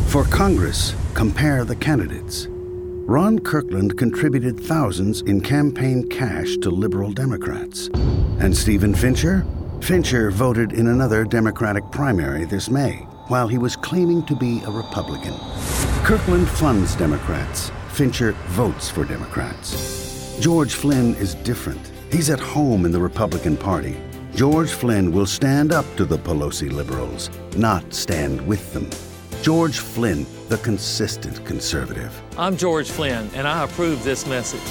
For Congress, compare the candidates. Ron Kirkland contributed thousands in campaign cash to liberal Democrats. And Stephen Fincher? Fincher voted in another Democratic primary this May, while he was claiming to be a Republican. Kirkland funds Democrats. Fincher votes for Democrats. George Flynn is different. He's at home in the Republican Party. George Flynn will stand up to the Pelosi liberals, not stand with them. George Flynn, the consistent conservative. I'm George Flynn, and I approve this message.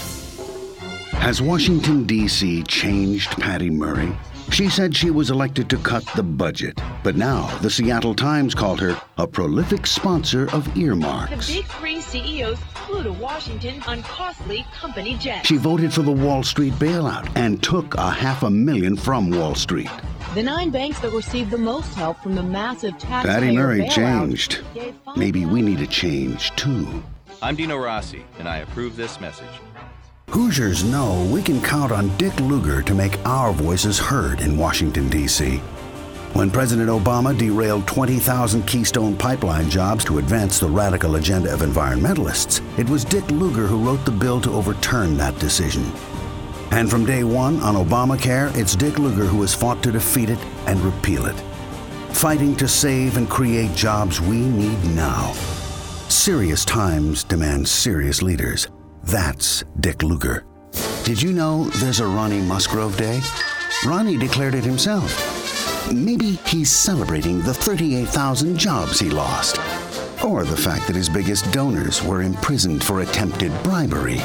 Has Washington, D.C. changed Patty Murray? She said she was elected to cut the budget, but now the Seattle Times called her a prolific sponsor of earmarks. The big three CEOs flew to Washington on costly company jets. She voted for the Wall Street bailout and took $500,000 from Wall Street. The 9 banks that received the most help from the massive taxpayer Patty Murray bailout changed. Maybe we need a change, too. I'm Dino Rossi, and I approve this message. Hoosiers know we can count on Dick Lugar to make our voices heard in Washington, D.C. When President Obama derailed 20,000 Keystone Pipeline jobs to advance the radical agenda of environmentalists, it was Dick Lugar who wrote the bill to overturn that decision. And from day one on Obamacare, it's Dick Lugar who has fought to defeat it and repeal it, fighting to save and create jobs we need now. Serious times demand serious leaders. That's Dick Lugar. Did you know there's a Ronnie Musgrove Day? Ronnie declared it himself. Maybe he's celebrating the 38,000 jobs he lost, or the fact that his biggest donors were imprisoned for attempted bribery.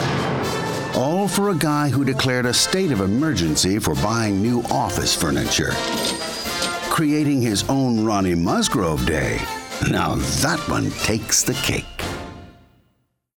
All for a guy who declared a state of emergency for buying new office furniture. Creating his own Ronnie Musgrove Day. Now that one takes the cake.